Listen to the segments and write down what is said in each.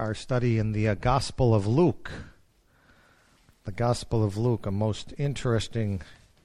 our study in the Gospel of Luke. The Gospel of Luke, a most interesting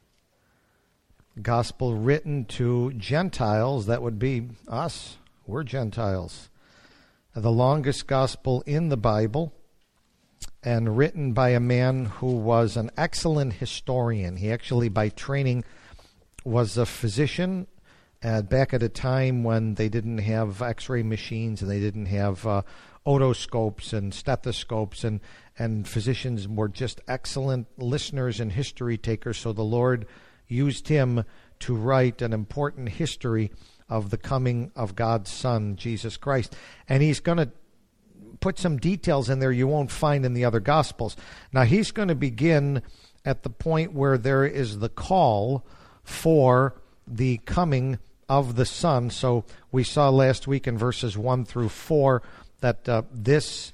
gospel written to Gentiles. That would be us. We're Gentiles. The longest gospel in the Bible, and written by a man who was an excellent historian. He actually, by training, was a physician back at a time when they didn't have x-ray machines and they didn't have otoscopes and stethoscopes, and physicians were just excellent listeners and history takers. So the Lord used him to write an important history of the coming of God's Son, Jesus Christ. And he's going to put some details in there you won't find in the other Gospels. Now, he's going to begin at the point where there is the call for the coming of the Son. So we saw last week in verses 1 through 4 that this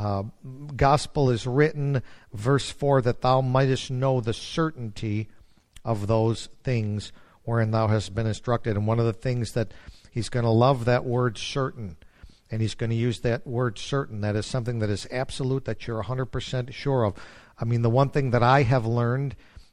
Gospel is written, verse 4, that thou mightest know the certainty of those things wherein thou hast been instructed. And one of the things that he's going to love, that word certain. And he's going to use that word certain. That is something that is absolute, that you're 100% sure of. I mean, the one thing that I have learned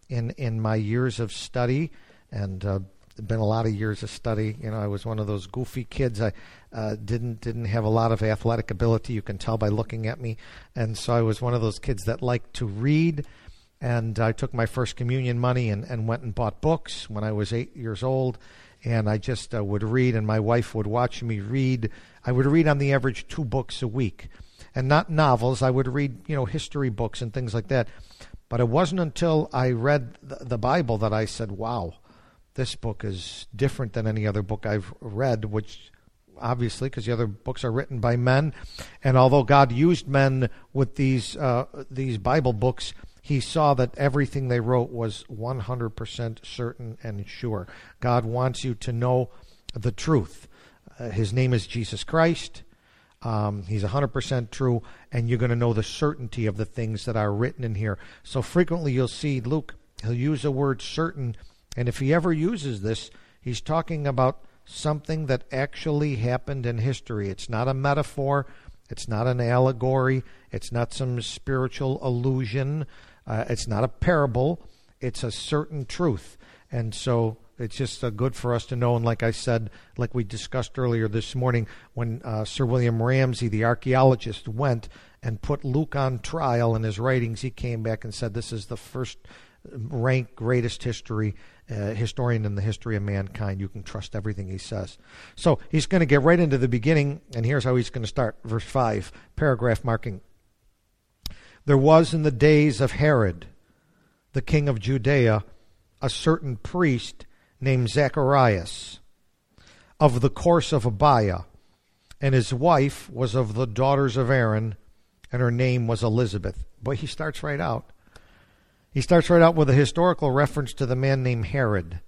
in my years of study, and been a lot of years of study. You know, I was one of those goofy kids. I didn't have a lot of athletic ability. You can tell by looking at me. And so I was one of those kids that liked to read. And I took my first communion money and went and bought books when I was 8 years old. And I just would read, and my wife would watch me read. I would read on the average 2 books a week. And not novels. I would read, history books and things like that. But it wasn't until I read the Bible that I said, wow, this book is different than any other book I've read, which obviously, because the other books are written by men. And although God used men with these Bible books, he saw that everything they wrote was 100% certain and sure. God wants you to know the truth. His name is Jesus Christ. He's 100% true, and you're going to know the certainty of the things that are written in here. So frequently you'll see Luke, he'll use the word certain, and if he ever uses this, he's talking about something that actually happened in history. It's not a metaphor. It's not an allegory. It's not some spiritual illusion. It's not a parable. It's a certain truth. And so it's just good for us to know. And like I said, like we discussed earlier this morning, when Sir William Ramsay, the archaeologist, went and put Luke on trial in his writings, he came back and said this is the first ranked greatest historian in the history of mankind. You can trust everything he says. So he's going to get right into the beginning, and here's how he's going to start. Verse 5, paragraph marking. There was in the days of Herod, the king of Judea, a certain priest named Zacharias, of the course of Abiah, and his wife was of the daughters of Aaron, and her name was Elizabeth. But he starts right out. He starts right out with a historical reference to the man named Herod.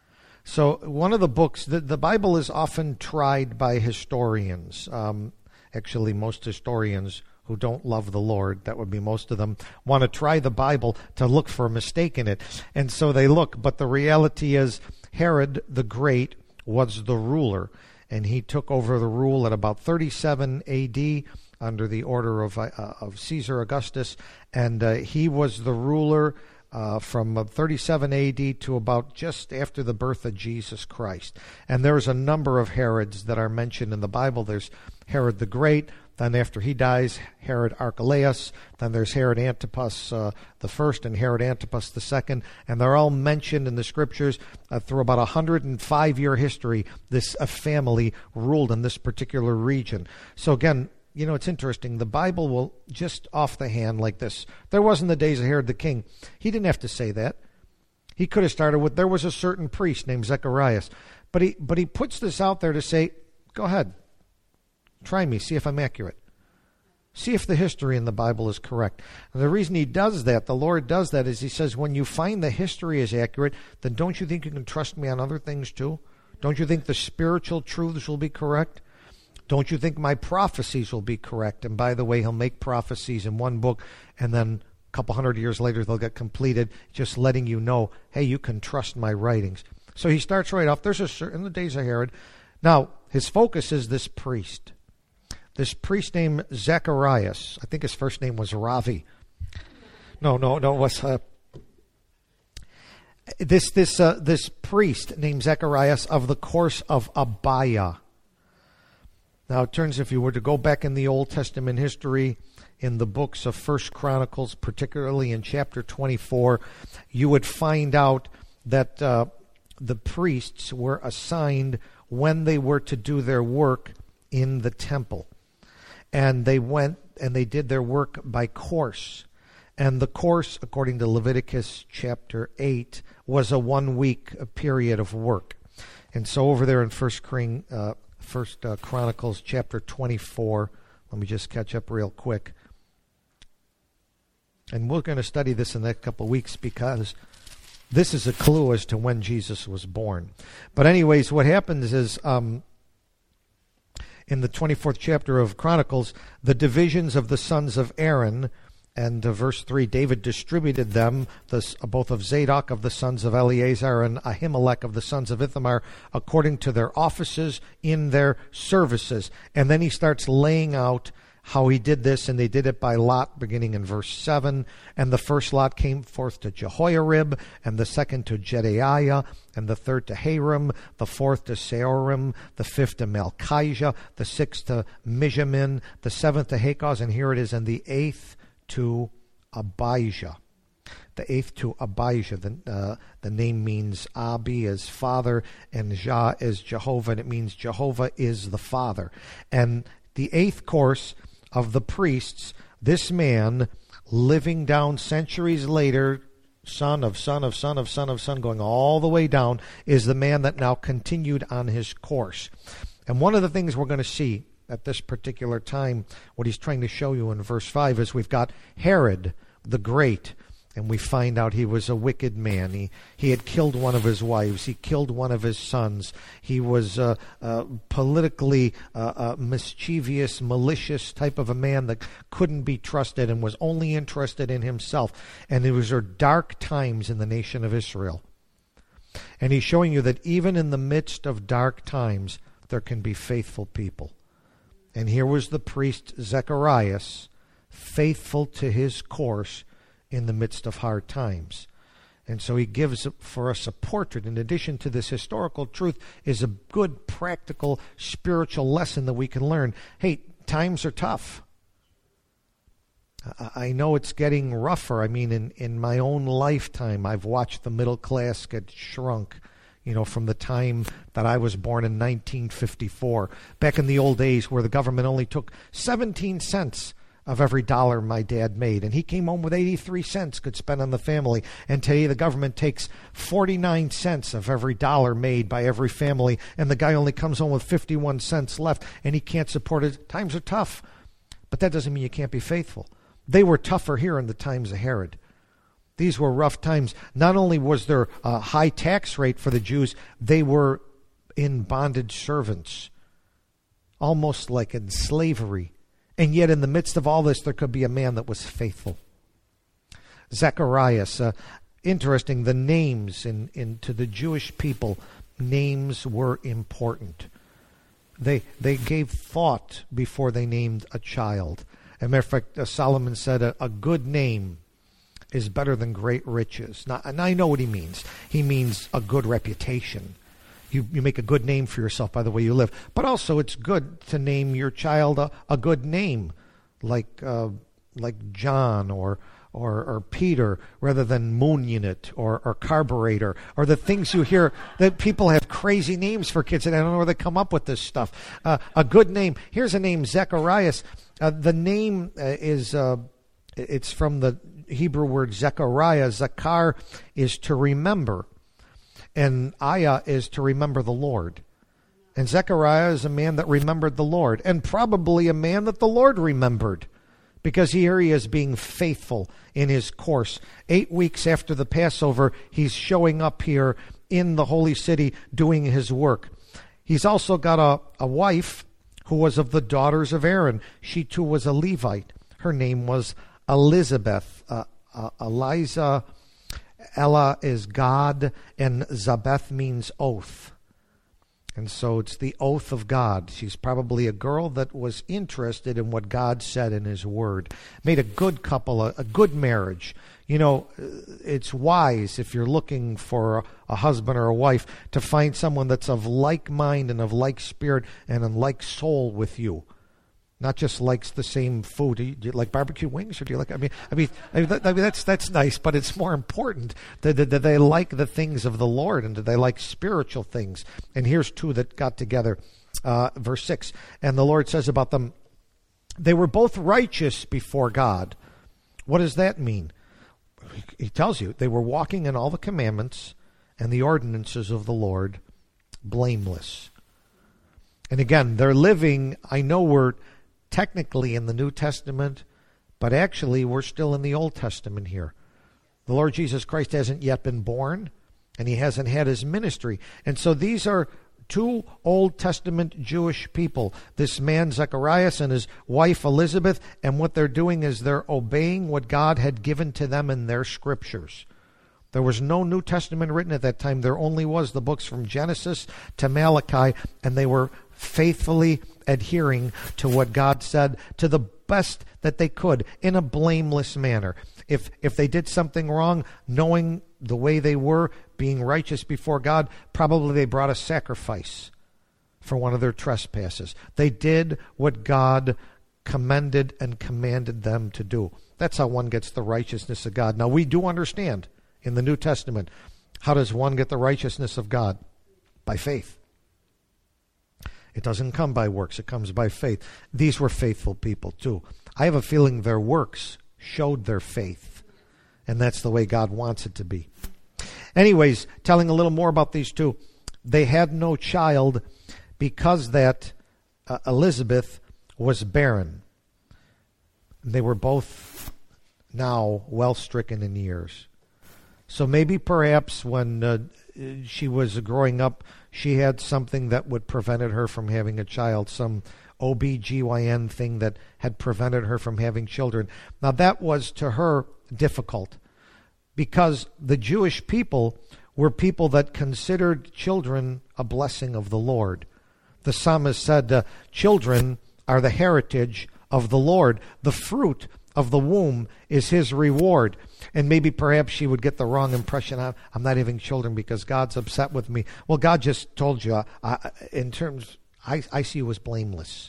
So one of the books, the Bible is often tried by historians. Actually, most historians who don't love the Lord, that would be most of them, want to try the Bible to look for a mistake in it. And so they look, but the reality is Herod the Great was the ruler, and he took over the rule at about 37 A.D., under the order of Caesar Augustus, and he was the ruler from 37 A.D. to about just after the birth of Jesus Christ. And there's a number of Herods that are mentioned in the Bible. There's Herod the Great, then after he dies, Herod Archelaus, then there's Herod Antipas the first and Herod Antipas the second, and they're all mentioned in the Scriptures. Through about 105-year history, this family ruled in this particular region. So again, it's interesting. The Bible will just off the hand like this. There was in the days of Herod the king. He didn't have to say that. He could have started with, there was a certain priest named Zacharias. But he puts this out there to say, go ahead. Try me. See if I'm accurate. See if the history in the Bible is correct. And the reason he does that, the Lord does that, is he says, when you find the history is accurate, then don't you think you can trust me on other things too? Don't you think the spiritual truths will be correct? Don't you think my prophecies will be correct? And by the way, he'll make prophecies in one book, and then a couple 100 years later they'll get completed, just letting you know, hey, you can trust my writings. So he starts right off. There's a certain, in the days of Herod. Now, his focus is this priest. this priest named Zacharias. I think his first name was Ravi. No, it was this priest named Zacharias of the course of Abia. Now it turns, if you were to go back in the Old Testament history, in the books of First Chronicles, particularly in chapter 24, you would find out that the priests were assigned when they were to do their work in the temple. And they went and they did their work by course. And the course, according to Leviticus chapter 8, was a 1-week period of work. And so over there in First Chronicles chapter 24, let me just catch up real quick. And we're going to study this in the next couple of weeks because this is a clue as to when Jesus was born. But anyways, what happens is in the 24th chapter of Chronicles, the divisions of the sons of Aaron, and verse 3, David distributed them, both of Zadok of the sons of Eleazar and Ahimelech of the sons of Ithamar, according to their offices in their services. And then he starts laying out how he did this, and they did it by lot, beginning in verse 7. And the first lot came forth to Jehoiarib, and the second to Jedaiah, and the third to Harim, the fourth to Seorim, the fifth to Malchijah, the sixth to Mijamin, the seventh to Hakaz, and here it is, and the eighth to Abijah. The eighth to Abijah. The name means Abi is father, and Jah is Jehovah, and it means Jehovah is the Father. And the eighth course of the priests, this man living down centuries later, son of son of son of son of son, going all the way down, is the man that now continued on his course. And one of the things we're going to see at this particular time, what he's trying to show you in verse 5, is we've got Herod the Great, and we find out he was a wicked man. He had killed one of his wives. He killed one of his sons. He was politically mischievous, malicious type of a man that couldn't be trusted and was only interested in himself. And it was dark times in the nation of Israel. And he's showing you that even in the midst of dark times, there can be faithful people. And here was the priest Zacharias, faithful to his course in the midst of hard times. And so he gives for us a portrait. In addition to this historical truth, is a good practical spiritual lesson that we can learn. Hey, times are tough. I know it's getting rougher. I mean, in my own lifetime, I've watched the middle class get shrunk, from the time that I was born in 1954. Back in the old days where the government only took 17 cents of every dollar my dad made, and he came home with 83 cents could spend on the family. And today the government takes 49 cents of every dollar made by every family, and the guy only comes home with 51 cents left, and he can't support it. Times are tough, but that doesn't mean you can't be faithful. They were tougher here in the times of Herod. These were rough times. Not only was there a high tax rate for the Jews, they were in bondage servants, almost like in slavery. And yet in the midst of all this, there could be a man that was faithful. Zacharias, interesting, the names to the Jewish people, names were important. They gave thought before they named a child. As a matter of fact, Solomon said a good name is better than great riches. Now, and I know what he means. He means a good reputation. You make a good name for yourself by the way you live. But also it's good to name your child a good name, like John or Peter, rather than Moon Unit or Carburetor, or the things you hear that people have crazy names for kids, and I don't know where they come up with this stuff. A good name. Here's a name, Zacharias. The name it's from the Hebrew word Zechariah. Zakar is to remember, and Ayah is to remember the Lord. And Zechariah is a man that remembered the Lord, and probably a man that the Lord remembered, because here he is being faithful in his course. 8 weeks after the Passover, he's showing up here in the holy city doing his work. He's also got a wife who was of the daughters of Aaron. She too was a Levite. Her name was Elizabeth. Eliza, Ella is God, and Zabeth means oath. And so it's the oath of God. She's probably a girl that was interested in what God said in His Word. Made a good couple, a good marriage. You know, it's wise if you're looking for a husband or a wife to find someone that's of like mind and of like spirit and in like soul with you. Not just likes the same food. Do you like barbecue wings, or do you like? I mean, that's nice, but it's more important that they like the things of the Lord, and that they like spiritual things. And here's two that got together. Verse 6, and the Lord says about them, they were both righteous before God. What does that mean? He tells you they were walking in all the commandments and the ordinances of the Lord, blameless. And again, they're living. I know we're technically in the New Testament, but actually we're still in the Old Testament here. The Lord Jesus Christ hasn't yet been born, and He hasn't had His ministry. And so these are two Old Testament Jewish people, this man Zacharias and his wife Elizabeth, and what they're doing is they're obeying what God had given to them in their scriptures. There was no New Testament written at that time. There only was the books from Genesis to Malachi, and they were faithfully adhering to what God said to the best that they could in a blameless manner. If they did something wrong, knowing the way they were, being righteous before God, probably they brought a sacrifice for one of their trespasses. They did what God commended and commanded them to do. That's how one gets the righteousness of God. Now, we do understand in the New Testament, how does one get the righteousness of God? By faith. It doesn't come by works, it comes by faith. These were faithful people too. I have a feeling their works showed their faith, and that's the way God wants it to be. Anyways, telling a little more about these two. They had no child because that Elizabeth was barren. They were both now well stricken in years. So maybe perhaps when she was growing up, she had something that would prevented her from having a child, some OBGYN thing that had prevented her from having children. Now that was to her difficult because the Jewish people were people that considered children a blessing of the Lord. The psalmist said, children are the heritage of the Lord. The fruit of the womb is His reward. And maybe perhaps she would get the wrong impression. I'm not having children because God's upset with me. Well, God just told you, I see you as blameless.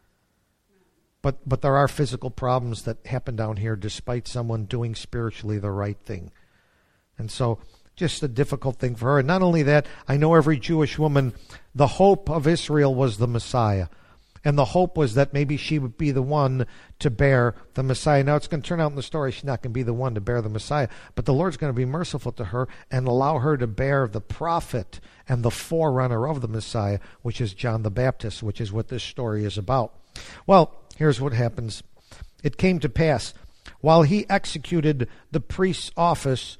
But there are physical problems that happen down here despite someone doing spiritually the right thing. And so just a difficult thing for her. And not only that, I know every Jewish woman, the hope of Israel was the Messiah. And the hope was that maybe she would be the one to bear the Messiah. Now it's going to turn out in the story she's not going to be the one to bear the Messiah. But the Lord's going to be merciful to her and allow her to bear the prophet and the forerunner of the Messiah, which is John the Baptist, which is what this story is about. Well, here's what happens. It came to pass, while he executed the priest's office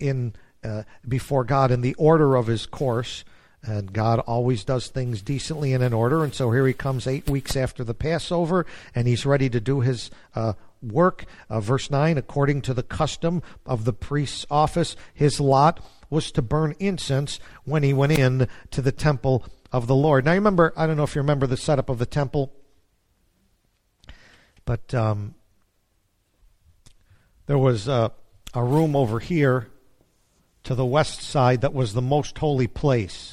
before God in the order of his course, and God always does things decently and in order. And so here he comes 8 weeks after the Passover, and he's ready to do his work. Verse 9, according to the custom of the priest's office, his lot was to burn incense when he went in to the temple of the Lord. Now, remember, I don't know if you remember the setup of the temple, but there was a room over here to the west side that was the most holy place.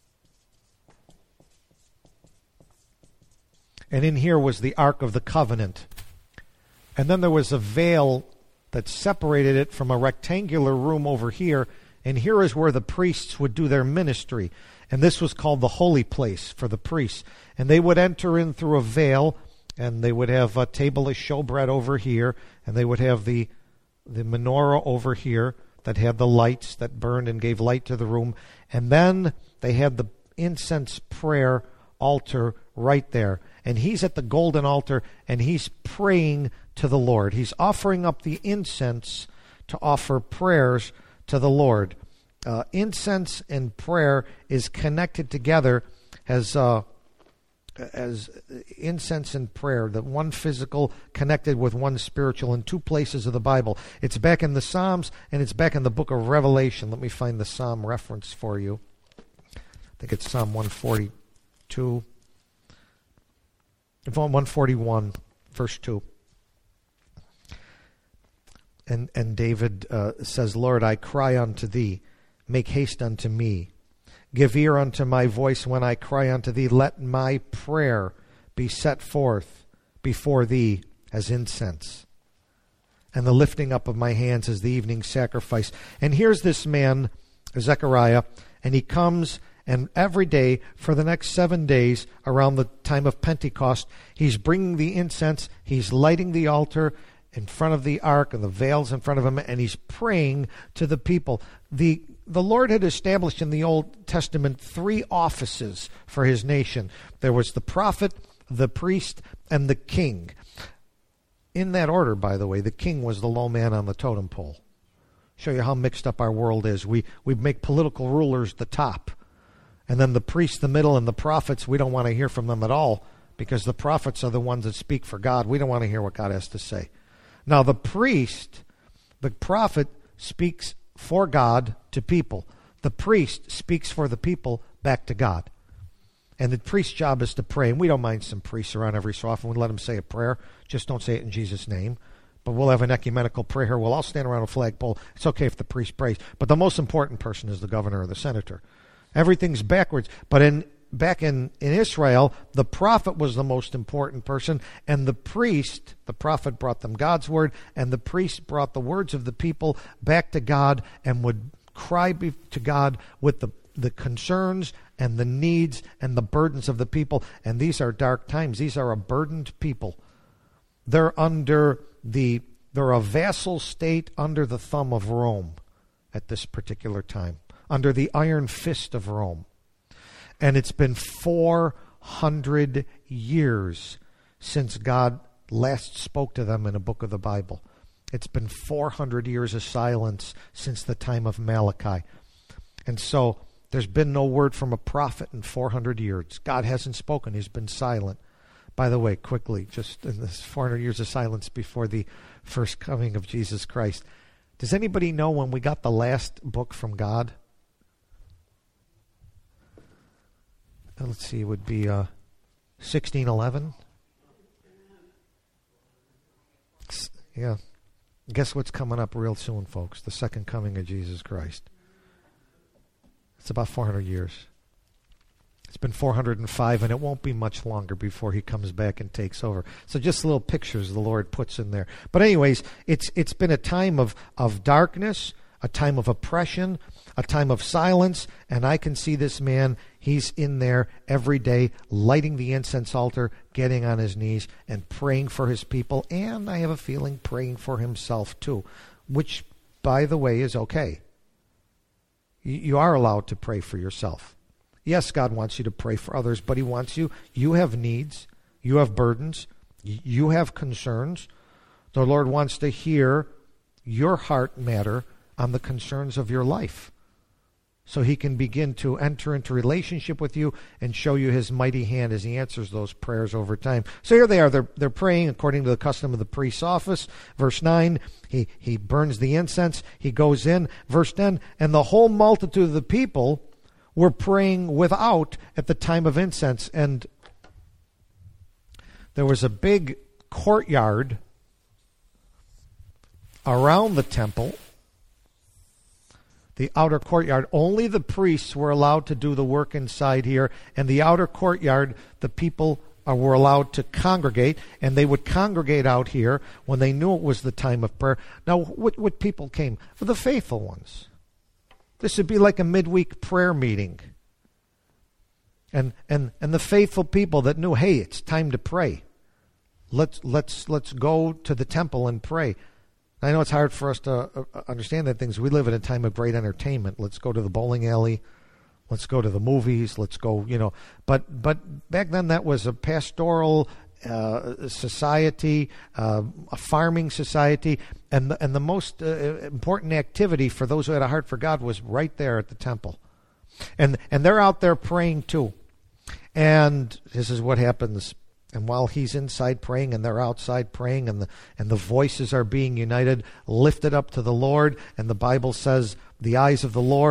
And in here was the Ark of the Covenant. And then there was a veil that separated it from a rectangular room over here. And here is where the priests would do their ministry. And this was called the holy place for the priests. And they would enter in through a veil, and they would have a table of showbread over here, and they would have the menorah over here that had the lights that burned and gave light to the room. And then they had the incense prayer altar right there. And he's at the golden altar, and he's praying to the Lord. He's offering up the incense to offer prayers to the Lord. Incense and prayer is connected together as incense and prayer, the one physical connected with one spiritual in two places of the Bible. It's back in the Psalms, and it's back in the book of Revelation. Let me find the Psalm reference for you. think it's Psalm 142. 141, verse 2. And David says, Lord, I cry unto thee. Make haste unto me. Give ear unto my voice when I cry unto thee. Let my prayer be set forth before thee as incense, and the lifting up of my hands as the evening sacrifice. And here's this man, Zechariah, and he comes, and every day for the next 7 days around the time of Pentecost, he's bringing the incense, he's lighting the altar in front of the ark and the veils in front of him, and he's praying to the people. The Lord had established in the Old Testament 3 offices for his nation. There was the prophet, the priest, and the king. In that order, by the way, the king was the low man on the totem pole. Show you how mixed up our world is. We make political rulers the top. And then the priests, the middle, and the prophets, we don't want to hear from them at all, because the prophets are the ones that speak for God. We don't want to hear what God has to say. Now the priest, the prophet, speaks for God to people. The priest speaks for the people back to God. And the priest's job is to pray. And we don't mind some priests around every so often. We let them say a prayer. Just don't say it in Jesus' name. But we'll have an ecumenical prayer here. We'll all stand around a flagpole. It's okay if the priest prays. But the most important person is the governor or the senator. Everything's backwards. But back in Israel, the prophet was the most important person, and the priest, the prophet brought them God's word, and the priest brought the words of the people back to God and would cry to God with the concerns and the needs and the burdens of the people. And these are dark times. These are a burdened people. They're a vassal state under the thumb of Rome at this particular time, under the iron fist of Rome. And it's been 400 years since God last spoke to them in a book of the Bible. It's been 400 years of silence since the time of Malachi. And so there's been no word from a prophet in 400 years. God hasn't spoken. He's been silent. By the way, quickly, just in this 400 years of silence before the first coming of Jesus Christ, does anybody know when we got the last book from God? Let's see, it would be 1611. Yeah. Guess what's coming up real soon, folks? The second coming of Jesus Christ. It's about 400 years. It's been 405, and it won't be much longer before he comes back and takes over. So just little pictures the Lord puts in there. But anyways, it's been a time of darkness, a time of oppression, a time of silence, and I can see this man, he's in there every day, lighting the incense altar, getting on his knees, and praying for his people, and I have a feeling praying for himself too, which, by the way, is okay. You are allowed to pray for yourself. Yes, God wants you to pray for others, but he wants you have needs, you have burdens, you have concerns. The Lord wants to hear your heart matter on the concerns of your life, so he can begin to enter into relationship with you and show you his mighty hand as he answers those prayers over time. So here they are. They're praying according to the custom of the priest's office. Verse 9, he burns the incense. He goes in. Verse 10, and the whole multitude of the people were praying without at the time of incense. And there was a big courtyard around the temple, the outer courtyard. Only the priests were allowed to do the work inside here. And the outer courtyard, the people were allowed to congregate, and they would congregate out here when they knew it was the time of prayer. Now, what people came? For the faithful ones. This would be like a midweek prayer meeting. And the faithful people that knew, hey, it's time to pray. Let's go to the temple and pray. I know it's hard for us to understand that things. We live in a time of great entertainment. Let's go to the bowling alley. Let's go to the movies. Let's go, But back then that was a pastoral society, a farming society, and the most important activity for those who had a heart for God was right there at the temple. And they're out there praying too. And this is what happens. And while he's inside praying and they're outside praying, and the voices are being united, lifted up to the Lord, and the Bible says the eyes of the Lord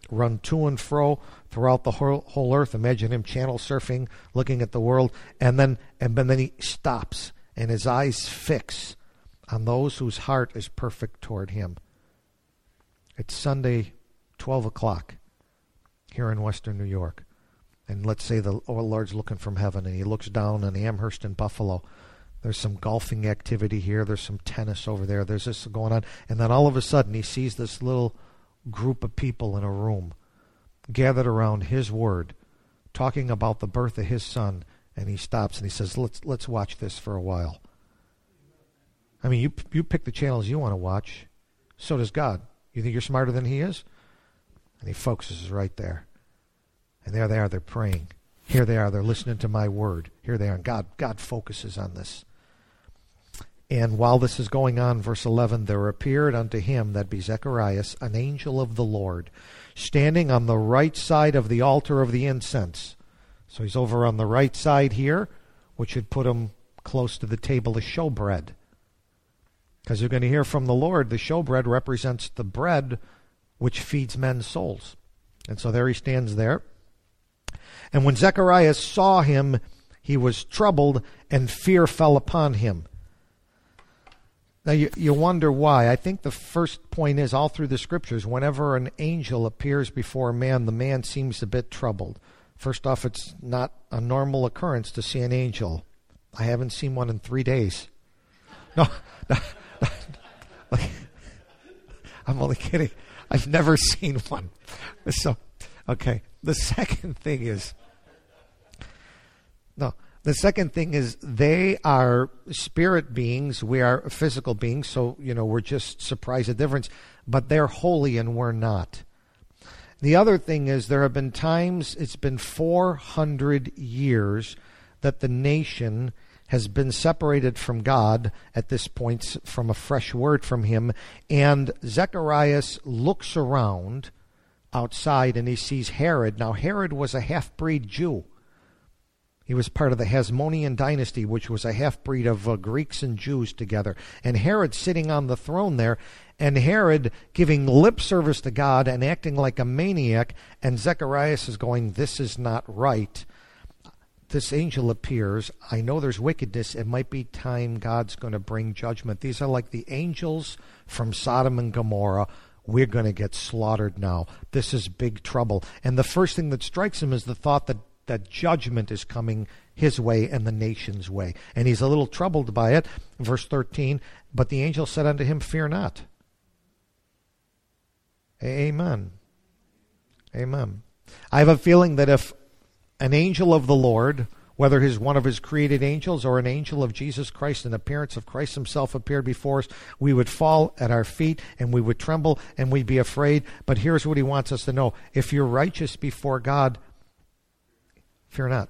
run to and fro throughout the whole earth. Imagine him channel surfing, looking at the world, and then he stops, and his eyes fix on those whose heart is perfect toward him. It's Sunday, 12 o'clock, here in Western New York. And let's say the Lord's looking from heaven, and he looks down on Amherst and Buffalo. There's some golfing activity here. There's some tennis over there. There's this going on. And then all of a sudden, he sees this little group of people in a room gathered around his word, talking about the birth of his son. And he stops and he says, let's watch this for a while. I mean, you pick the channels you want to watch. So does God. You think you're smarter than he is? And he focuses right there. And there they are, they're praying. Here they are, they're listening to my word. Here they are, and God focuses on this. And while this is going on, verse 11, there appeared unto him, that be Zacharias, an angel of the Lord, standing on the right side of the altar of the incense. So he's over on the right side here, which would put him close to the table of showbread. Because you're going to hear from the Lord, the showbread represents the bread which feeds men's souls. And so there he stands there. And when Zacharias saw him, he was troubled, and fear fell upon him. Now you wonder why. I think the first point is, all through the scriptures, whenever an angel appears before a man, the man seems a bit troubled. First off, it's not a normal occurrence to see an angel. I haven't seen one in 3 days. No. I'm only kidding. I've never seen one. So, okay. The second thing is, they are spirit beings. We are physical beings, so, we're just surprised at the difference. But they're holy and we're not. The other thing is, there have been times, it's been 400 years that the nation has been separated from God at this point, from a fresh word from him. And Zacharias looks around outside and he sees Herod. Now, Herod was a half-breed Jew. He was part of the Hasmonean dynasty, which was a half-breed of Greeks and Jews together. And Herod sitting on the throne there, and Herod giving lip service to God and acting like a maniac, and Zacharias is going, this is not right. This angel appears. I know there's wickedness. It might be time God's going to bring judgment. These are like the angels from Sodom and Gomorrah. We're going to get slaughtered now. This is big trouble. And the first thing that strikes him is the thought that judgment is coming his way and the nation's way. And he's a little troubled by it. Verse 13, but the angel said unto him, fear not. Amen. Amen. I have a feeling that if an angel of the Lord, whether he's one of his created angels or an angel of Jesus Christ, an appearance of Christ himself appeared before us, we would fall at our feet and we would tremble and we'd be afraid. But here's what he wants us to know. If you're righteous before God, fear not.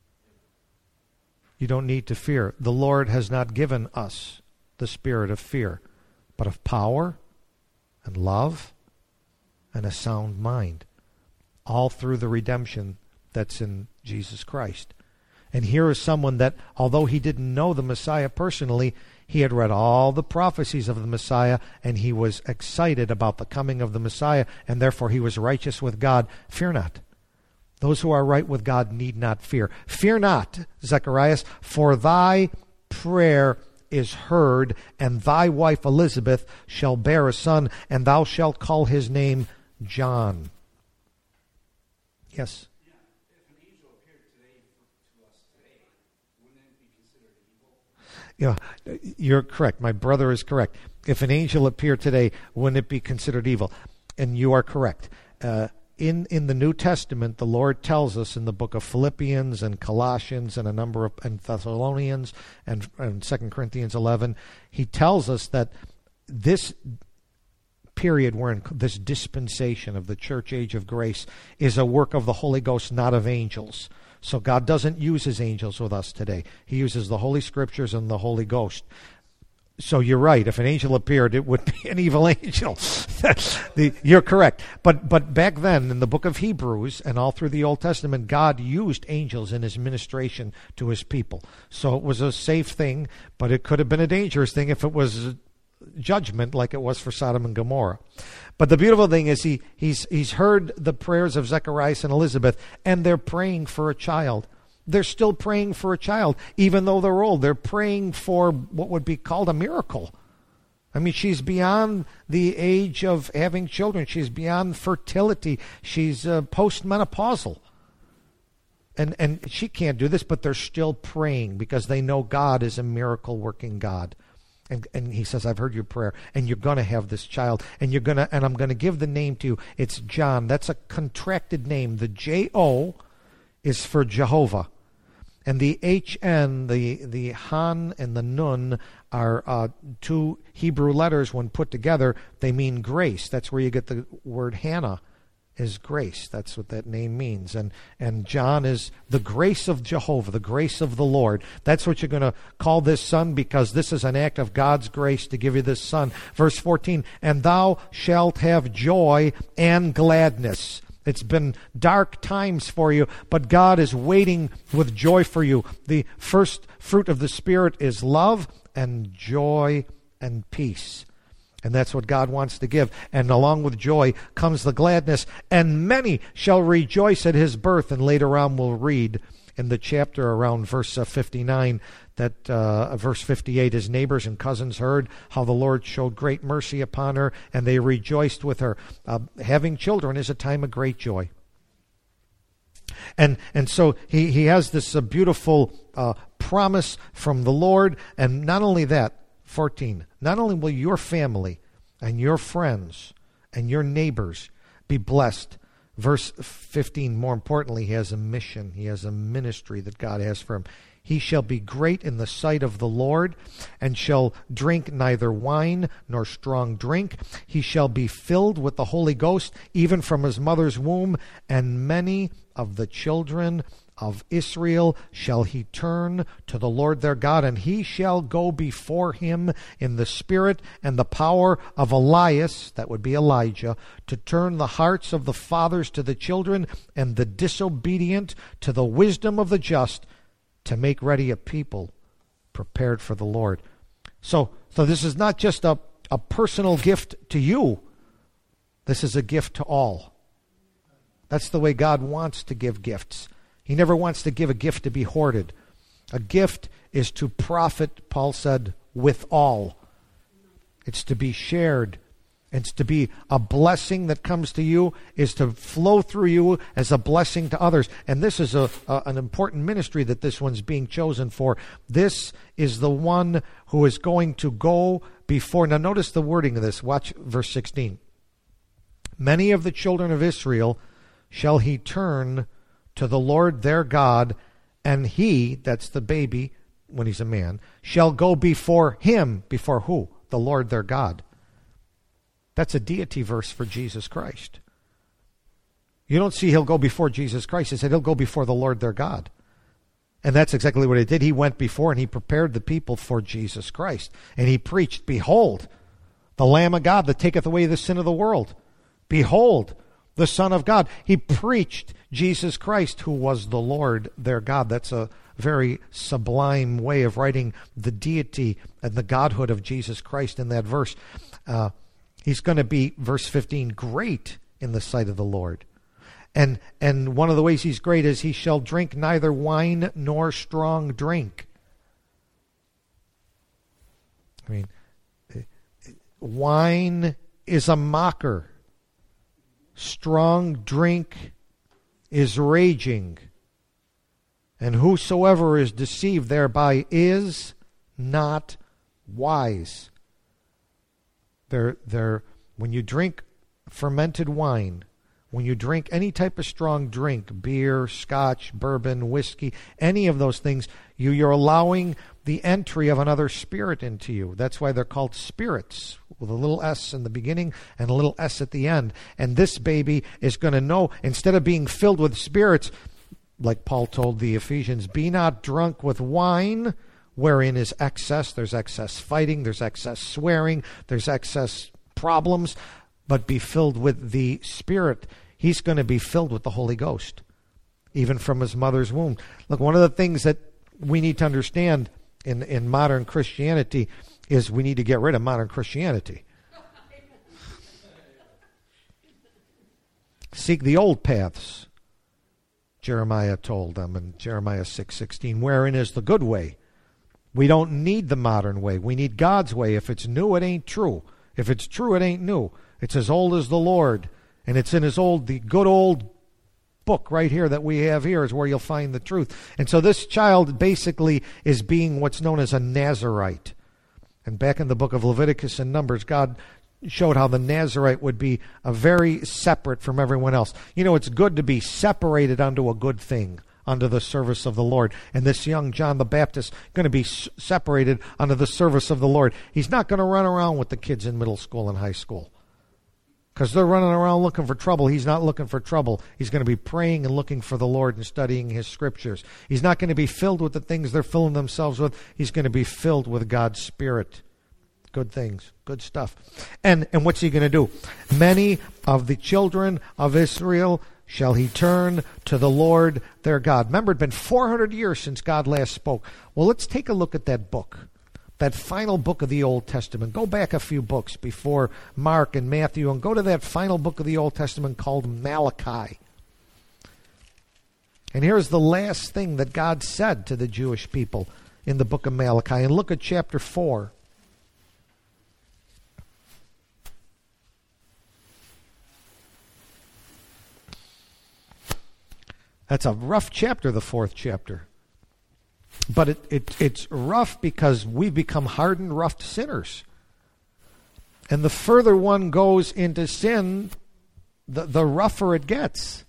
You don't need to fear. The Lord has not given us the spirit of fear, but of power and love and a sound mind, all through the redemption that's in Jesus Christ. And here is someone that, although he didn't know the Messiah personally, he had read all the prophecies of the Messiah, and he was excited about the coming of the Messiah, and therefore he was righteous with God. Fear not. Those who are right with God need not fear. Fear not, Zacharias, for thy prayer is heard, and thy wife Elizabeth shall bear a son, and thou shalt call his name John. Yes? Yeah, you're correct. My brother is correct. If an angel appeared today, wouldn't it be considered evil? And you are correct. In the New Testament, the Lord tells us in the book of Philippians and Colossians and and Thessalonians and 2 Corinthians 11, he tells us that this period we're in, this dispensation of the church age of grace, is a work of the Holy Ghost, not of angels. So God doesn't use his angels with us today. He uses the Holy Scriptures and the Holy Ghost. So you're right. If an angel appeared, it would be an evil angel. You're correct. But back then, in the book of Hebrews and all through the Old Testament, God used angels in his ministration to his people. So it was a safe thing, but it could have been a dangerous thing if it was judgment like it was for Sodom and Gomorrah. But the beautiful thing is he's heard the prayers of Zacharias and Elizabeth, and they're praying for a child. They're still praying for a child, even though they're old. They're praying for what would be called a miracle. I mean, she's beyond the age of having children. She's beyond fertility. She's postmenopausal. And she can't do this, but they're still praying because they know God is a miracle-working God. And he says, I've heard your prayer, and you're going to have this child, and I'm going to give the name to you. It's John. That's a contracted name. The J-O is for Jehovah. And the H-N, the Han and the Nun, are two Hebrew letters. When put together, they mean grace. That's where you get the word Hannah, is grace. That's what that name means. And John is the grace of Jehovah, the grace of the Lord. That's what you're going to call this son, because this is an act of God's grace to give you this son. Verse 14, and thou shalt have joy and gladness. It's been dark times for you, but God is waiting with joy for you. The first fruit of the Spirit is love and joy and peace. And that's what God wants to give. And along with joy comes the gladness. And many shall rejoice at his birth. And later on we'll read in the chapter around verse 59 that verse 58, his neighbors and cousins heard how the Lord showed great mercy upon her, and they rejoiced with her. Having children is a time of great joy. And so he has this beautiful promise from the Lord. And not only that, 14, not only will your family and your friends and your neighbors be blessed. Verse 15, more importantly, he has a mission. He has a ministry that God has for him. He shall be great in the sight of the Lord, and shall drink neither wine nor strong drink. He shall be filled with the Holy Ghost, even from his mother's womb, and many of the children of Israel shall he turn to the Lord their God, and he shall go before him in the spirit and the power of Elias, that would be Elijah, to turn the hearts of the fathers to the children, and the disobedient to the wisdom of the just, to make ready a people prepared for the Lord. So this is not just a personal gift to you. This is a gift to all. That's the way God wants to give gifts. He never wants to give a gift to be hoarded. A gift is to profit, Paul said, with all. It's to be shared. It's to be a blessing that comes to you, is to flow through you as a blessing to others. And this is an important ministry that this one's being chosen for. This is the one who is going to go before. Now notice the wording of this. Watch verse 16. Many of the children of Israel shall he turn to the Lord their God, and he, that's the baby when he's a man, shall go before him. Before who? The Lord their God. That's a deity verse for Jesus Christ. You don't see he'll go before Jesus Christ. He said he'll go before the Lord their God. And that's exactly what he did. He went before and he prepared the people for Jesus Christ. And he preached, behold, the Lamb of God that taketh away the sin of the world. Behold, the Son of God. He preached Jesus Christ, who was the Lord their God. That's a very sublime way of writing the deity and the godhood of Jesus Christ in that verse. He's going to be, verse 15, great in the sight of the Lord. And one of the ways he's great is he shall drink neither wine nor strong drink. I mean, wine is a mocker. Strong drink is raging. And whosoever is deceived thereby is not wise. When you drink fermented wine, when you drink any type of strong drink, beer, scotch, bourbon, whiskey, any of those things, you're allowing the entry of another spirit into you. That's why they're called spirits, with a little s in the beginning and a little s at the end. And this baby is going to know, instead of being filled with spirits, like Paul told the Ephesians, be not drunk with wine, wherein is excess. There's excess fighting, there's excess swearing, there's excess problems, but be filled with the Spirit. He's going to be filled with the Holy Ghost, even from his mother's womb. Look, one of the things that we need to understand in modern Christianity is we need to get rid of modern Christianity. Seek the old paths, Jeremiah told them in Jeremiah 6:16, wherein is the good way. We don't need the modern way. We need God's way. If it's new, it ain't true. If it's true, it ain't new. It's as old as the Lord. And it's in the good old book right here that we have here is where you'll find the truth. And so this child basically is being what's known as a Nazirite. And back in the book of Leviticus and Numbers, God showed how the Nazirite would be a very separate from everyone else. You know, it's good to be separated unto a good thing, unto the service of the Lord. And this young John the Baptist going to be separated unto the service of the Lord. He's not going to run around with the kids in middle school and high school, because they're running around looking for trouble. He's not looking for trouble. He's going to be praying and looking for the Lord and studying His Scriptures. He's not going to be filled with the things they're filling themselves with. He's going to be filled with God's Spirit. Good things, good stuff. And what's he going to do? Many of the children of Israel shall he turn to the Lord their God. Remember, it had been 400 years since God last spoke. Well, let's take a look at that book, that final book of the Old Testament. Go back a few books before Mark and Matthew and go to that final book of the Old Testament called Malachi. And here's the last thing that God said to the Jewish people in the book of Malachi. And look at chapter 4. That's a rough chapter, the 4th chapter. But it's rough because we've become hardened, rough sinners. And the further one goes into sin, the rougher it gets.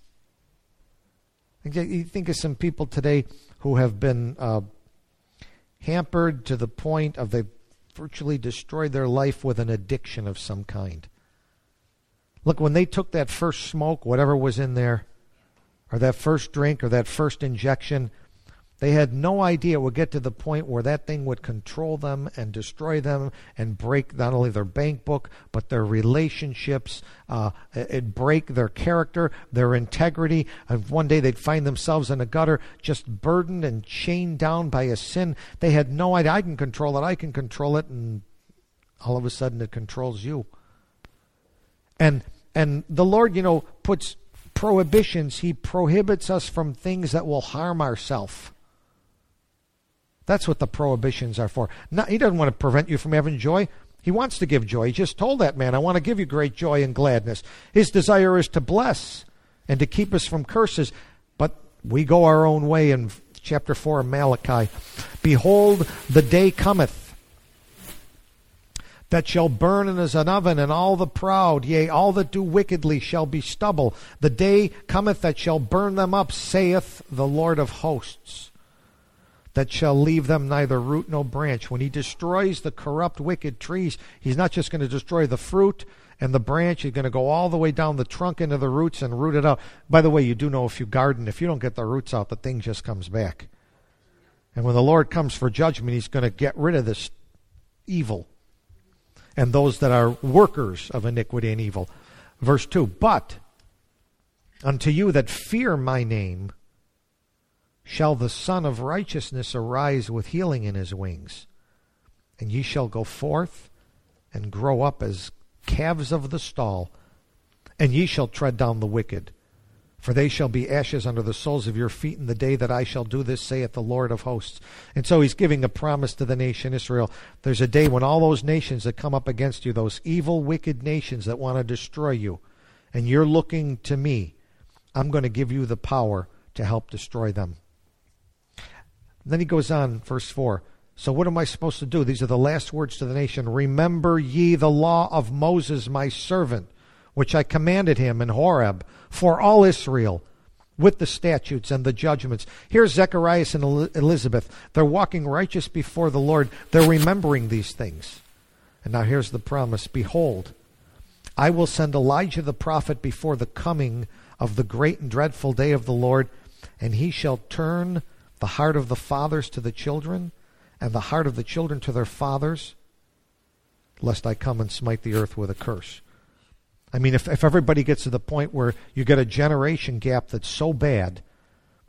You think of some people today who have been hampered to the point of they've virtually destroyed their life with an addiction of some kind. Look, when they took that first smoke, whatever was in there, or that first drink, or that first injection, they had no idea it would get to the point where that thing would control them and destroy them and break not only their bank book, but their relationships. It'd break their character, their integrity. And one day they'd find themselves in a gutter, just burdened and chained down by a sin. They had no idea, I can control it, and all of a sudden it controls you. And the Lord, puts prohibitions. He prohibits us from things that will harm ourselves. That's what the prohibitions are for. He doesn't want to prevent you from having joy. He wants to give joy. He just told that man, I want to give you great joy and gladness. His desire is to bless and to keep us from curses. But we go our own way in chapter 4 of Malachi. Behold, the day cometh that shall burn as an oven, and all the proud, yea, all that do wickedly shall be stubble. The day cometh that shall burn them up, saith the Lord of hosts, that shall leave them neither root nor branch. When he destroys the corrupt, wicked trees, he's not just going to destroy the fruit and the branch. He's going to go all the way down the trunk into the roots and root it out. By the way, you do know if you garden, if you don't get the roots out, the thing just comes back. And when the Lord comes for judgment, he's going to get rid of this evil and those that are workers of iniquity and evil. Verse 2, but unto you that fear my name shall the Son of Righteousness arise with healing in his wings. And ye shall go forth and grow up as calves of the stall, and ye shall tread down the wicked. For they shall be ashes under the soles of your feet in the day that I shall do this, saith the Lord of hosts. And so he's giving a promise to the nation Israel. There's a day when all those nations that come up against you, those evil, wicked nations that want to destroy you, and you're looking to me, I'm going to give you the power to help destroy them. And then he goes on, verse 4. So what am I supposed to do? These are the last words to the nation. Remember ye the law of Moses my servant, which I commanded him in Horeb, for all Israel, with the statutes and the judgments. Here's Zacharias and Elizabeth. They're walking righteous before the Lord. They're remembering these things. And now here's the promise. Behold, I will send Elijah the prophet before the coming of the great and dreadful day of the Lord, and he shall turn the heart of the fathers to the children, and the heart of the children to their fathers, lest I come and smite the earth with a curse. I mean, if everybody gets to the point where you get a generation gap that's so bad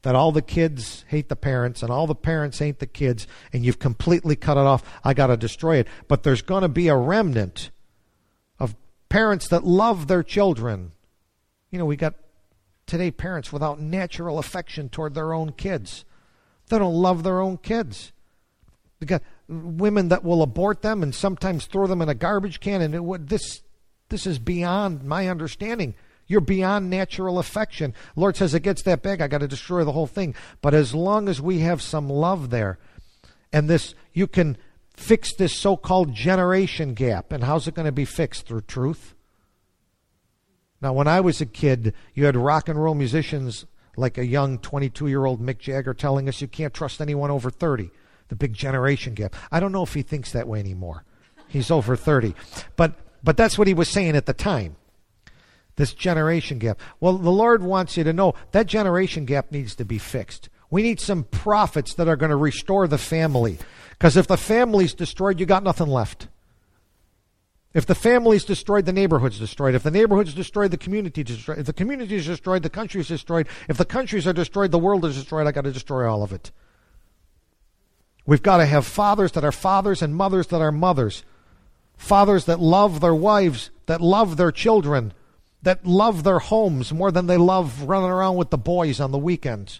that all the kids hate the parents and all the parents hate the kids, and you've completely cut it off. I got to destroy it. But there's going to be a remnant of parents that love their children. You know, we got today parents without natural affection toward their own kids. They don't love their own kids. We got women that will abort them and sometimes throw them in a garbage can. And this is beyond my understanding. You're beyond natural affection. The Lord says, it gets that big, I got to destroy the whole thing. But as long as we have some love there, and this, you can fix this so-called generation gap. And how's it going to be fixed? Through truth. Now, when I was a kid, you had rock and roll musicians like a young 22-year-old Mick Jagger telling us you can't trust anyone over 30. The big generation gap. I don't know if he thinks that way anymore. He's over 30. But that's what he was saying at the time. This generation gap. Well, the Lord wants you to know that generation gap needs to be fixed. We need some prophets that are going to restore the family. Because if the family's destroyed, you got nothing left. If the family's destroyed, the neighborhood's destroyed. If the neighborhood's destroyed, the community's destroyed. If the community is destroyed, the country's destroyed. If the countries are destroyed, the world is destroyed. I got to destroy all of it. We've got to have fathers that are fathers and mothers that are mothers. Fathers that love their wives, that love their children, that love their homes more than they love running around with the boys on the weekends.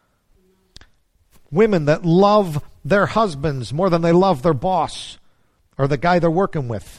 Women that love their husbands more than they love their boss or the guy they're working with.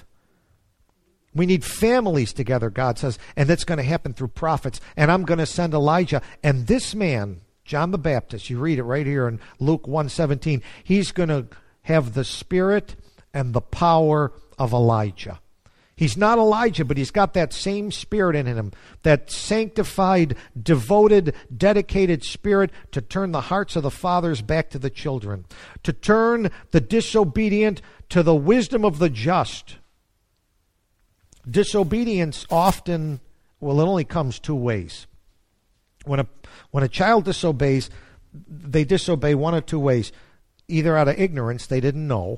We need families together, God says, and that's going to happen through prophets. And I'm going to send Elijah. And this man, John the Baptist, you read it right here in Luke 1:17, he's going to have the spirit and the power of Elijah. He's not Elijah, but he's got that same spirit in him, that sanctified, devoted, dedicated spirit to turn the hearts of the fathers back to the children, to turn the disobedient to the wisdom of the just. Disobedience often, well, it only comes two ways. When a child disobeys, they disobey one of two ways. Either out of ignorance, they didn't know,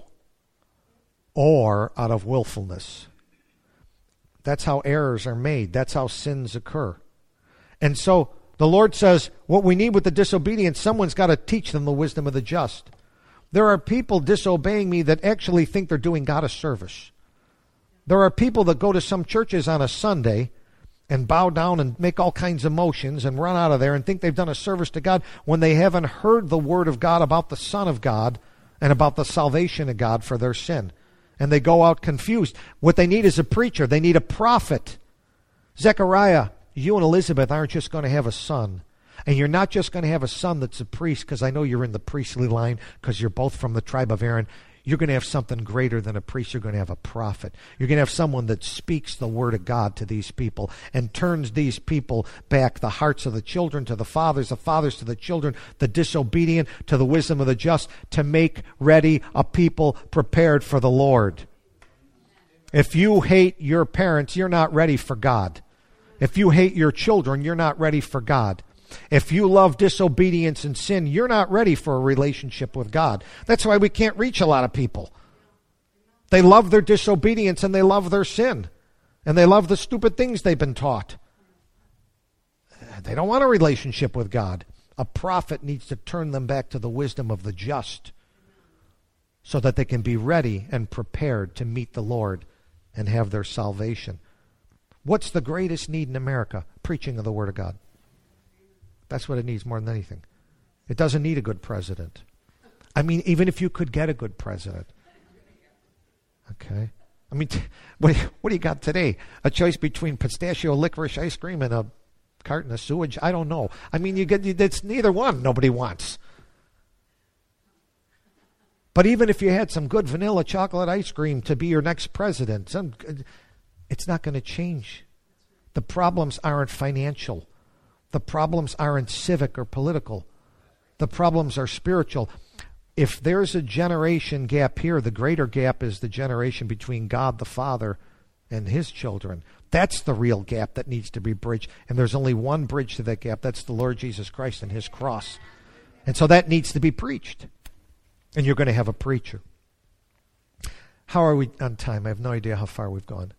or out of willfulness. That's how errors are made. That's how sins occur. And so the Lord says, what we need with the disobedience, someone's got to teach them the wisdom of the just. There are people disobeying me that actually think they're doing God a service. There are people that go to some churches on a Sunday and bow down and make all kinds of motions and run out of there and think they've done a service to God when they haven't heard the word of God about the Son of God and about the salvation of God for their sin. And they go out confused. What they need is a preacher. They need a prophet. Zechariah, you and Elizabeth aren't just going to have a son. And you're not just going to have a son that's a priest, because I know you're in the priestly line, because you're both from the tribe of Aaron. You're going to have something greater than a priest. You're going to have a prophet. You're going to have someone that speaks the word of God to these people and turns these people back, the hearts of the children to the fathers to the children, the disobedient to the wisdom of the just, to make ready a people prepared for the Lord. If you hate your parents, you're not ready for God. If you hate your children, you're not ready for God. If you love disobedience and sin, you're not ready for a relationship with God. That's why we can't reach a lot of people. They love their disobedience and they love their sin. And they love the stupid things they've been taught. They don't want a relationship with God. A prophet needs to turn them back to the wisdom of the just so that they can be ready and prepared to meet the Lord and have their salvation. What's the greatest need in America? Preaching of the Word of God. That's what it needs more than anything. It doesn't need a good president. I mean, even if you could get a good president. Okay? I mean, what do you got today? A choice between pistachio licorice ice cream and a carton of sewage? I don't know. I mean, it's neither one nobody wants. But even if you had some good vanilla chocolate ice cream to be your next president, it's not going to change. The problems aren't financial. The problems aren't civic or political. The problems are spiritual. If there's a generation gap here, the greater gap is the generation between God the Father and His children. That's the real gap that needs to be bridged. And there's only one bridge to that gap. That's the Lord Jesus Christ and His cross. And so that needs to be preached. And you're going to have a preacher. How are we on time? I have no idea how far we've gone.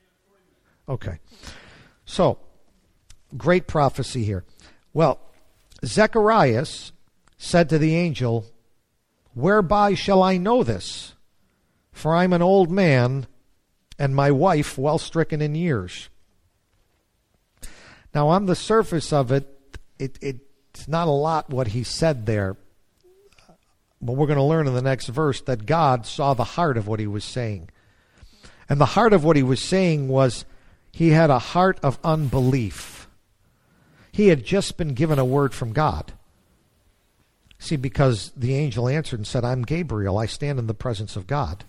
Okay. So, great prophecy here. Well, Zacharias said to the angel, "Whereby shall I know this? For I'm an old man, and my wife well stricken in years." Now, on the surface of it, it's not a lot what he said there. But we're going to learn in the next verse that God saw the heart of what he was saying. And the heart of what he was saying was he had a heart of unbelief. He had just been given a word from God. See, because the angel answered and said, "I'm Gabriel. I stand in the presence of God."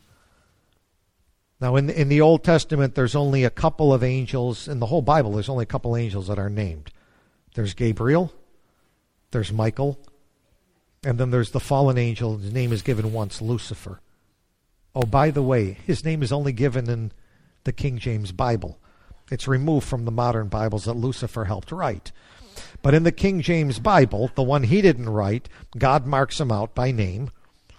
Now, in the Old Testament, there's only a couple of angels. In the whole Bible, there's only a couple angels that are named. There's Gabriel, there's Michael, and then there's the fallen angel. His name is given once, Lucifer. Oh, by the way, his name is only given in the King James Bible. It's removed from the modern Bibles that Lucifer helped write. But in the King James Bible, the one he didn't write, God marks him out by name.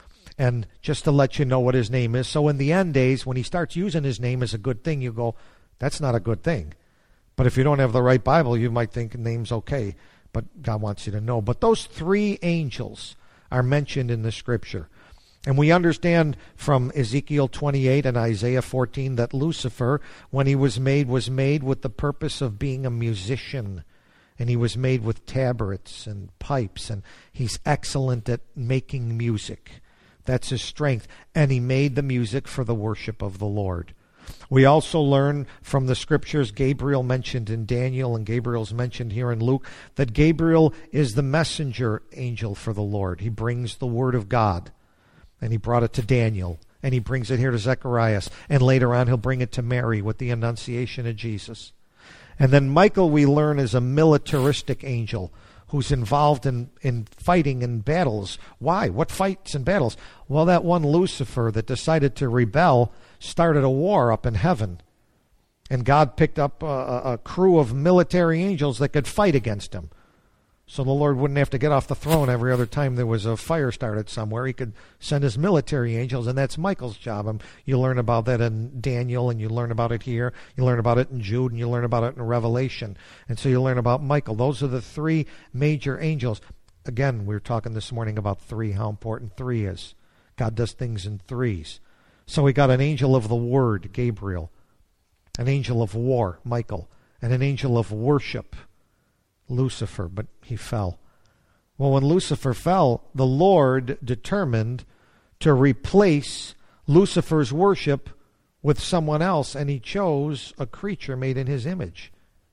And just to let you know what his name is. So in the end days, when he starts using his name as a good thing, you go, that's not a good thing. But if you don't have the right Bible, you might think the name's okay. But God wants you to know. But those three angels are mentioned in the Scripture. And we understand from Ezekiel 28 and Isaiah 14 that Lucifer, when he was made with the purpose of being a musician. And he was made with tabrets and pipes. And he's excellent at making music. That's his strength. And he made the music for the worship of the Lord. We also learn from the Scriptures, Gabriel mentioned in Daniel and Gabriel's mentioned here in Luke, that Gabriel is the messenger angel for the Lord. He brings the word of God. And he brought it to Daniel. And he brings it here to Zacharias. And later on he'll bring it to Mary with the Annunciation of Jesus. And then Michael, we learn, is a militaristic angel who's involved in fighting in battles. Why? What fights and battles? Well, that one Lucifer that decided to rebel started a war up in heaven. And God picked up a crew of military angels that could fight against him. So the Lord wouldn't have to get off the throne every other time there was a fire started somewhere. He could send his military angels, and that's Michael's job. You learn about that in Daniel, and you learn about it here. You learn about it in Jude, and you learn about it in Revelation. And so you learn about Michael. Those are the three major angels. Again, we were talking this morning about three, how important three is. God does things in threes. So we got an angel of the word, Gabriel, an angel of war, Michael, and an angel of worship, Lucifer, but he fell. Well, when Lucifer fell, the Lord determined to replace Lucifer's worship with someone else, and he chose a creature made in his image.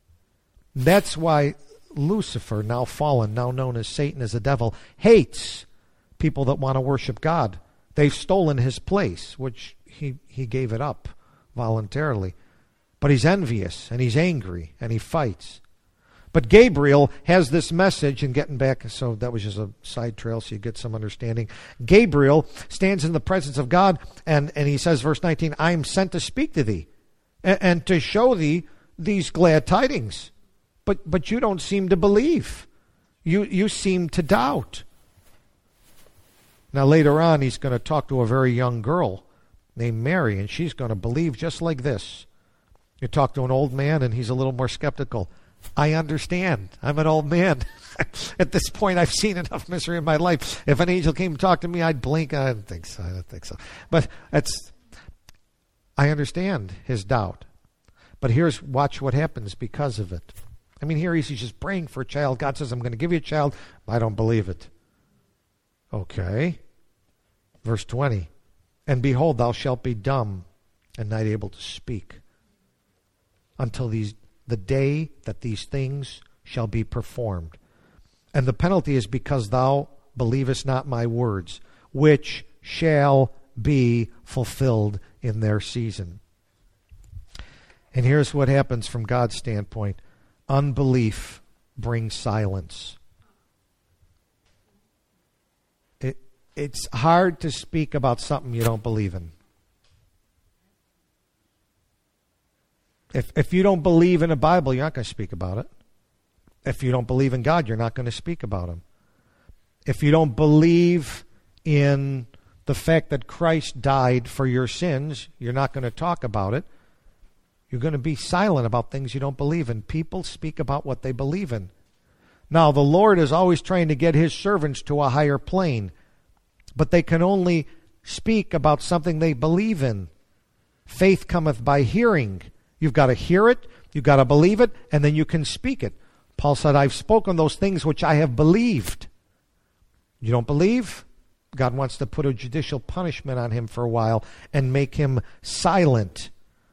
That's why Lucifer, now fallen, now known as Satan, as a devil, hates people that want to worship God. They've stolen his place, which he gave it up voluntarily. But he's envious, and he's angry, and he fights. But Gabriel has this message, and getting back, so that was just a side trail so you get some understanding. Gabriel stands in the presence of God, and he says, verse 19, "I am sent to speak to thee, and to show thee these glad tidings. But you don't seem to believe. You seem to doubt." Now later on, he's going to talk to a very young girl named Mary, and she's going to believe just like this. You talk to an old man, and he's a little more skeptical. I understand. I'm an old man. At this point, I've seen enough misery in my life. If an angel came to talk to me, I'd blink. I don't think so. But I understand his doubt. But watch what happens because of it. I mean, here he's just praying for a child. God says, I'm going to give you a child. I don't believe it. Okay. Verse 20. "And behold, thou shalt be dumb and not able to speak until the day that these things shall be performed. And the penalty is because thou believest not my words, which shall be fulfilled in their season." And here's what happens from God's standpoint. Unbelief brings silence. It's hard to speak about something you don't believe in. If you don't believe in the Bible, you're not going to speak about it. If you don't believe in God, you're not going to speak about Him. If you don't believe in the fact that Christ died for your sins, you're not going to talk about it. You're going to be silent about things you don't believe in. People speak about what they believe in. Now, the Lord is always trying to get his servants to a higher plane, but they can only speak about something they believe in. Faith cometh by hearing. You've got to hear it, you've got to believe it, and then you can speak it. Paul said, I've spoken those things which I have believed. You don't believe? God wants to put a judicial punishment on him for a while and make him silent.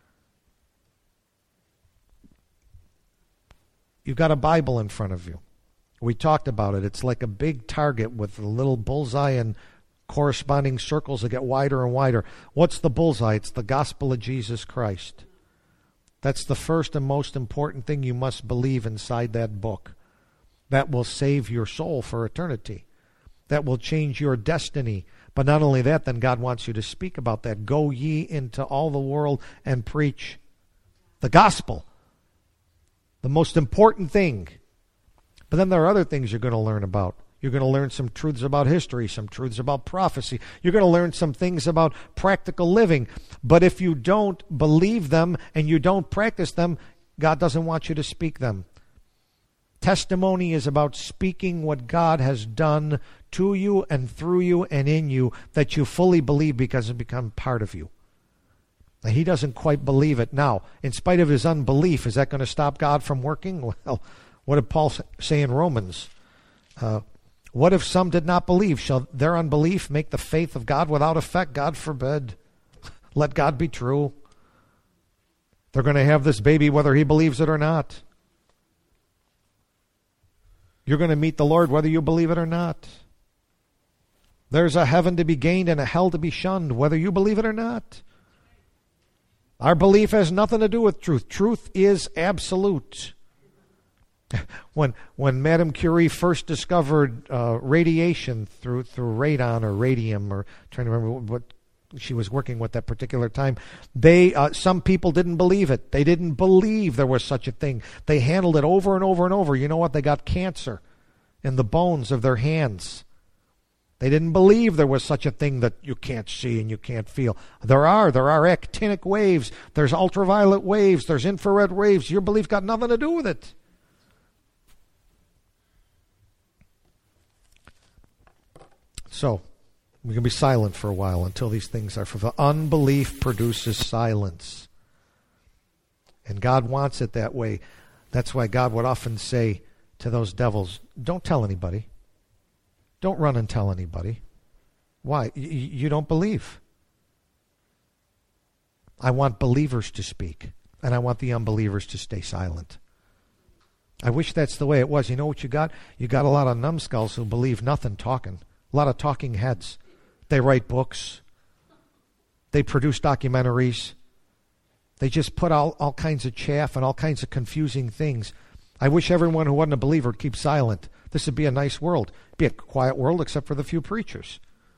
You've got a Bible in front of you. We talked about it. It's like a big target with a little bullseye and corresponding circles that get wider and wider. What's the bullseye? It's the gospel of Jesus Christ. That's the first and most important thing you must believe inside that book. That will save your soul for eternity. That will change your destiny. But not only that, then God wants you to speak about that. Go ye into all the world and preach the gospel. The most important thing. But then there are other things you're going to learn about. You're going to learn some truths about history, some truths about prophecy. You're going to learn some things about practical living. But if you don't believe them and you don't practice them, God doesn't want you to speak them. Testimony is about speaking what God has done to you and through you and in you that you fully believe because it becomes part of you. Now, he doesn't quite believe it now. In spite of his unbelief, is that going to stop God from working? Well, what did Paul say in Romans? What if some did not believe? Shall their unbelief make the faith of God without effect? God forbid. Let God be true. They're going to have this baby whether he believes it or not. You're going to meet the Lord whether you believe it or not. There's a heaven to be gained and a hell to be shunned whether you believe it or not. Our belief has nothing to do with truth. Truth is absolute. When Madame Curie first discovered radiation through radon or radium, or trying to remember what she was working with that particular time, some people didn't believe it. They didn't believe there was such a thing. They handled it over and over and over. You know what? They got cancer in the bones of their hands. They didn't believe there was such a thing that you can't see and you can't feel. There are actinic waves. There's ultraviolet waves. There's infrared waves. Your belief got nothing to do with it. So, we can be silent for a while until these things are fulfilled. Unbelief produces silence. And God wants it that way. That's why God would often say to those devils, don't tell anybody. Don't run and tell anybody. Why? You don't believe. I want believers to speak, and I want the unbelievers to stay silent. I wish that's the way it was. You know what you got? You got a lot of numbskulls who believe nothing talking. A lot of talking heads. They write books. They produce documentaries. They just put out all kinds of chaff and all kinds of confusing things. I wish everyone who wasn't a believer would keep silent. This would be a nice world. It'd be a quiet world except for the few preachers.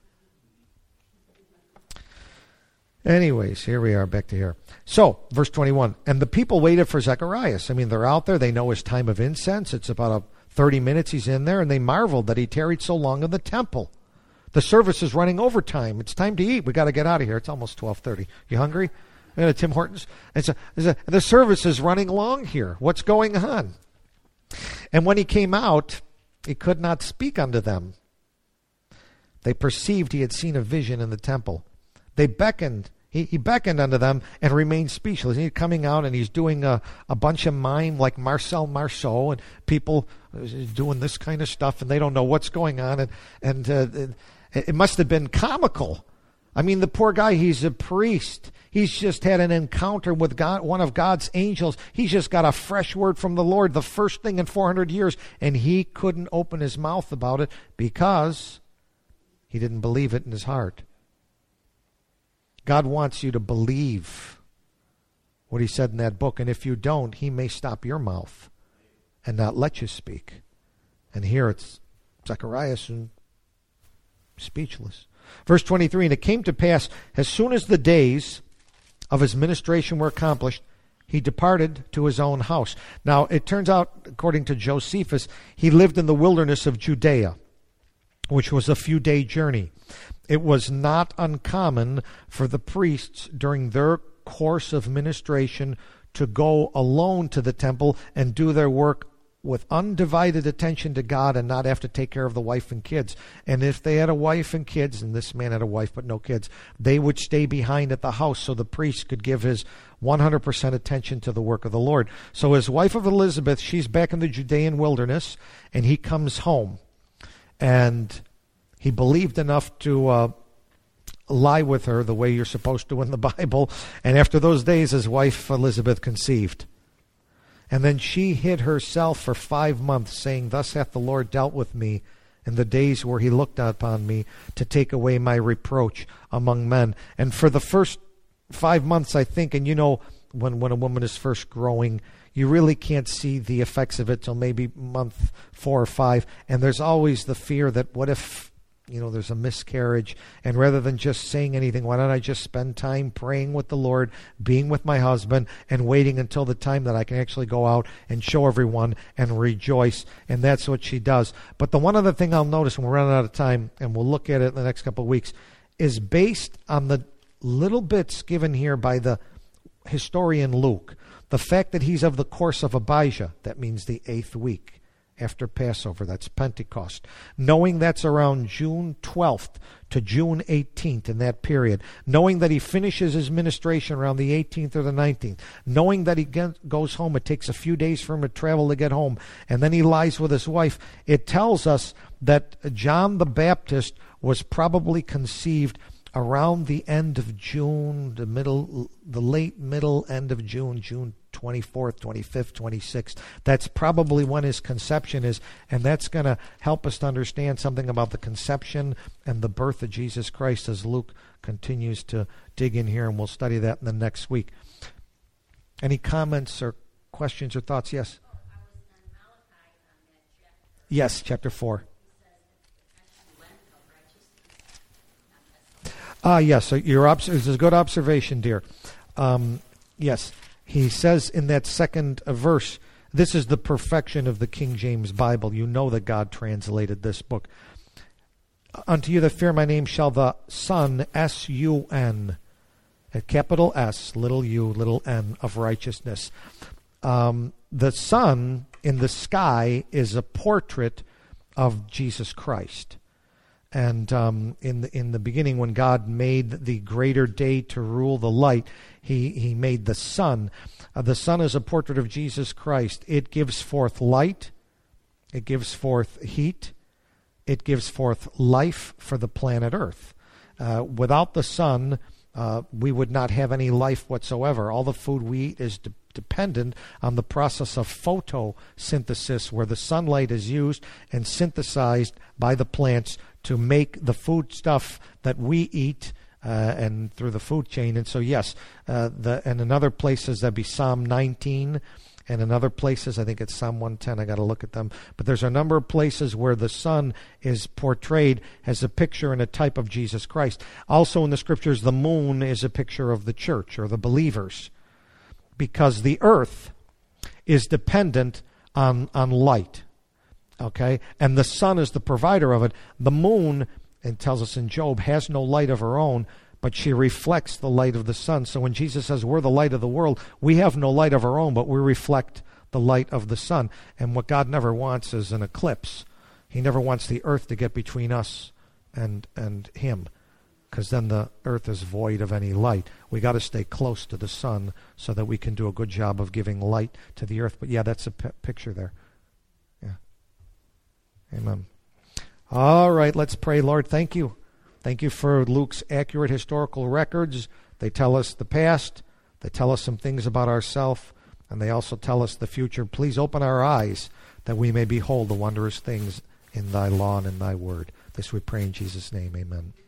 Anyways, here we are, back to here. So, verse 21, and the people waited for Zacharias. I mean, they're out there. They know his time of incense. It's about 30 minutes he's in there, and they marveled that he tarried so long in the temple. The service is running overtime. It's time to eat. We got to get out of here. It's almost 12:30. You hungry? Tim Hortons. The service is running long here. What's going on? And when he came out, he could not speak unto them. They perceived he had seen a vision in the temple. They beckoned. He beckoned unto them and remained speechless. He's coming out and he's doing a bunch of mime like Marcel Marceau, and people doing this kind of stuff, and they don't know what's going on. And it must have been comical. I mean, the poor guy, he's a priest. He's just had an encounter with God, one of God's angels. He's just got a fresh word from the Lord, the first thing in 400 years, and he couldn't open his mouth about it because he didn't believe it in his heart. God wants you to believe what he said in that book, and if you don't, he may stop your mouth and not let you speak. And here it's Zacharias and speechless. Verse 23, and it came to pass, as soon as the days of his ministration were accomplished, he departed to his own house. Now, it turns out, according to Josephus, he lived in the wilderness of Judea, which was a few-day journey. It was not uncommon for the priests during their course of ministration to go alone to the temple and do their work with undivided attention to God and not have to take care of the wife and kids. And if they had a wife and kids, and this man had a wife but no kids, they would stay behind at the house so the priest could give his 100% attention to the work of the Lord. So his wife of Elizabeth, she's back in the Judean wilderness, and he comes home. And he believed enough to lie with her the way you're supposed to in the Bible. And after those days, his wife Elizabeth conceived. And then she hid herself for 5 months, saying, "Thus hath the Lord dealt with me in the days where he looked upon me to take away my reproach among men." And for the first 5 months, I think, and when a woman is first growing, you really can't see the effects of it till maybe month 4 or 5. And there's always the fear that what if there's a miscarriage, and rather than just saying anything, why don't I just spend time praying with the Lord, being with my husband, and waiting until the time that I can actually go out and show everyone and rejoice. And that's what she does. But the one other thing I'll notice, and we're running out of time, and we'll look at it in the next couple of weeks, is based on the little bits given here by the historian Luke. The fact that he's of the course of Abijah, that means the 8th week after Passover, that's Pentecost. Knowing that's around June 12th to June 18th in that period. Knowing that he finishes his ministration around the 18th or the 19th. Knowing that he goes home, it takes a few days for him to travel to get home, and then he lies with his wife. It tells us that John the Baptist was probably conceived around the end of June, the late middle end of June 24th, 25th, 26th. That's probably when his conception is, and that's going to help us to understand something about the conception and the birth of Jesus Christ as Luke continues to dig in here, and we'll study that in the next week. Any comments or questions or thoughts? Yes? Yes, chapter 4. Yes, so it's a good observation, dear. Yes, he says in that second verse, this is the perfection of the King James Bible. You know that God translated this book. Unto you that fear my name shall the Son, S-U-N, a capital S, little u, little n, of righteousness. The sun in the sky is a portrait of Jesus Christ. And in the beginning, when God made the greater day to rule the light, he made the sun. The sun is a portrait of Jesus Christ. It gives forth light. It gives forth heat. It gives forth life for the planet Earth. Without the sun, we would not have any life whatsoever. All the food we eat is dependent on the process of photosynthesis, where the sunlight is used and synthesized by the plants to make the food stuff that we eat and through the food chain. And so, yes, and in other places, that'd be Psalm 19, and in other places, I think it's Psalm 110, I got to look at them. But there's a number of places where the sun is portrayed as a picture and a type of Jesus Christ. Also in the scriptures, the moon is a picture of the church or the believers, because the earth is dependent on light. Okay? And the sun is the provider of it. The moon, it tells us in Job, has no light of her own, but she reflects the light of the sun. So when Jesus says we're the light of the world, we have no light of our own, but we reflect the light of the sun. And what God never wants is an eclipse. He never wants the earth to get between us and him, because then the earth is void of any light. We got to stay close to the sun so that we can do a good job of giving light to the earth. But yeah, that's a picture there. Yeah. Amen. All right, let's pray. Lord, thank you. Thank you for Luke's accurate historical records. They tell us the past. They tell us some things about ourselves, and they also tell us the future. Please open our eyes that we may behold the wondrous things in thy law and in thy word. This we pray in Jesus' name. Amen.